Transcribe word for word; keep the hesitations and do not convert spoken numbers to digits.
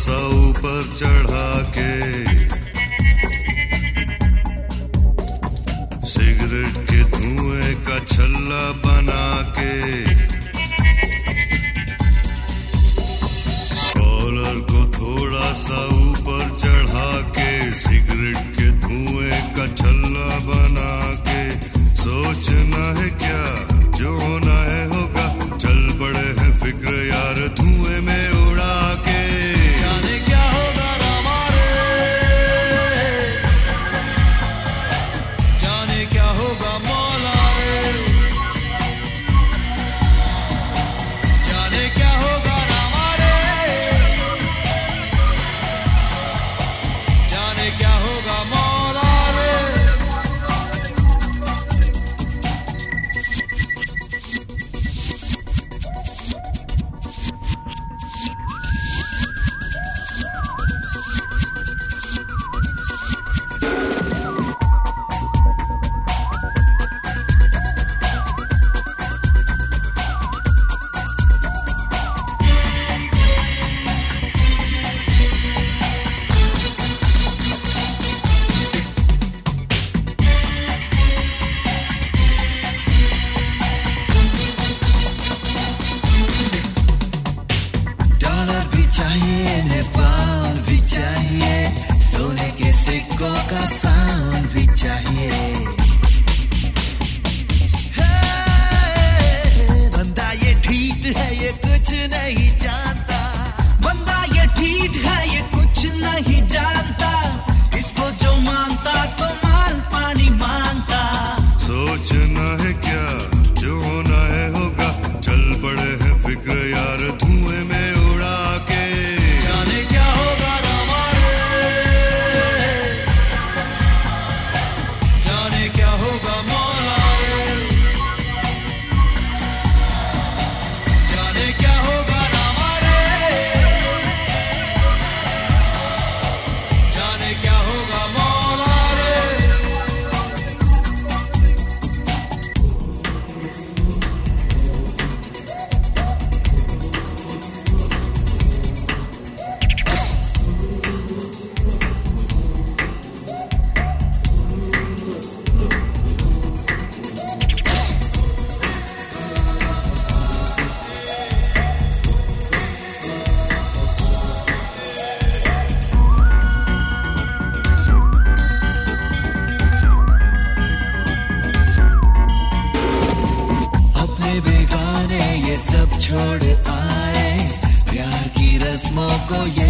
सा ऊपर चढ़ा के, सिगरेट के धुएं का छल्ला बना के, कॉलर को थोड़ा सा ऊपर चढ़ा के, सिगरेट के धुएं का छल्ला बना के, सोचना है क्या जो होना है होगा, चल पड़े हैं फिक्र यार धुएं में उड़ा के। जाने क्या होगा हमारे, जाने क्या होगा मौला रे, जाने क्या होगा हमारे, जाने क्या होगा मौला रे। चाहिए नेपाल भी चाहिए, सोने के सिक्कों का साउंड भी चाहिए। बंदा ये ठीक है ये कुछ नहीं जानता, बंदा ये ठीक है ये कुछ नहीं जानता, इसको जो मानता तो माल पानी मांगता। सोचना है क्या जो होना है होगा, चल पड़े हैं फिक्र यार धुएं में उड़ा के। जाने क्या होगा हमारे, जाने क्या होगा मौला रे, जाने क्या होगा हमारे, जाने क्या होगा मौला रे। अपने बेगाने ये सब छोड़ आए, प्यार की रस्मों को